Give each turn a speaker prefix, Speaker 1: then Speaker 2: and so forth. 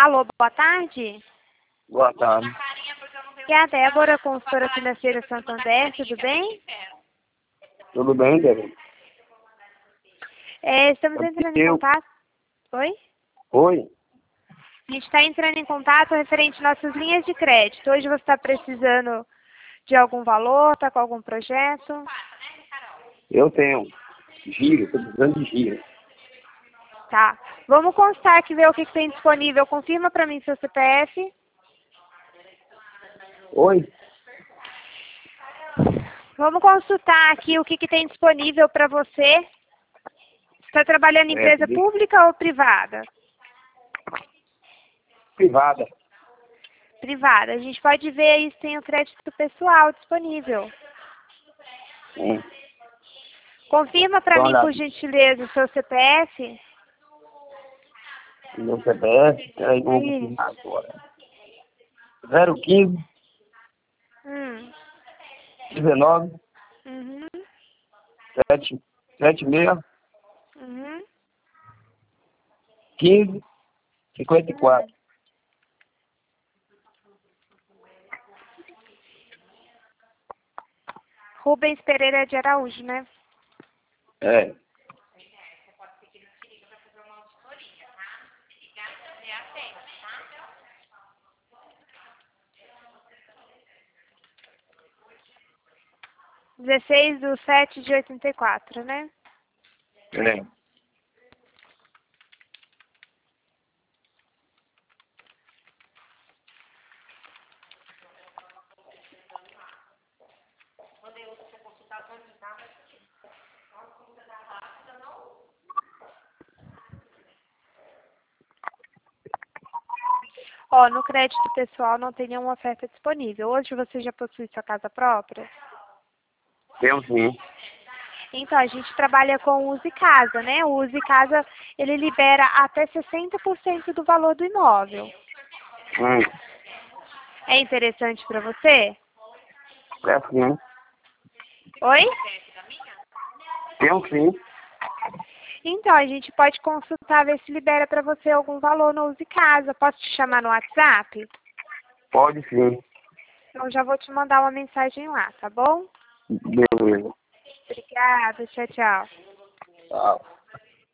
Speaker 1: Alô, boa tarde.
Speaker 2: Boa tarde.
Speaker 1: Que é a Débora, consultora financeira Santander, tudo bem?
Speaker 2: Tudo bem, Débora?
Speaker 1: Estamos entrando em contato. Oi?
Speaker 2: Oi?
Speaker 1: A gente está entrando em contato referente às nossas linhas de crédito. Hoje você está precisando de algum valor, está com algum projeto?
Speaker 2: Eu tenho giro, estou precisando de giro.
Speaker 1: Tá. Vamos constar aqui, ver o que tem disponível. Confirma para mim seu CPF.
Speaker 2: Oi?
Speaker 1: Vamos consultar aqui o que tem disponível para você. Você está trabalhando em empresa pública ou privada?
Speaker 2: Privada.
Speaker 1: Privada. A gente pode ver aí se tem o crédito pessoal disponível. Confirma para mim, por gentileza, o seu CPF.
Speaker 2: Meu CPF, peraí, vou confirmar agora. 015 19
Speaker 1: Uhum.
Speaker 2: 76
Speaker 1: Uhum.
Speaker 2: 15 54.
Speaker 1: Rubens Pereira de Araújo, né?
Speaker 2: É.
Speaker 1: Dia 16/7/84, né?
Speaker 2: É.
Speaker 1: Ó, no crédito pessoal não tem nenhuma oferta disponível. Hoje você já possui sua casa própria?
Speaker 2: Tenho sim.
Speaker 1: Então, a gente trabalha com Use Casa, né? O Use Casa, ele libera até 60% do valor do imóvel. É interessante para você?
Speaker 2: É sim.
Speaker 1: Oi?
Speaker 2: Tenho sim.
Speaker 1: Então, a gente pode consultar, ver se libera para você algum valor no Use Casa. Posso te chamar no WhatsApp?
Speaker 2: Pode sim.
Speaker 1: Então, já vou te mandar uma mensagem lá, tá bom?
Speaker 2: Beleza.
Speaker 1: Obrigada, tchau, tchau.
Speaker 2: Tchau.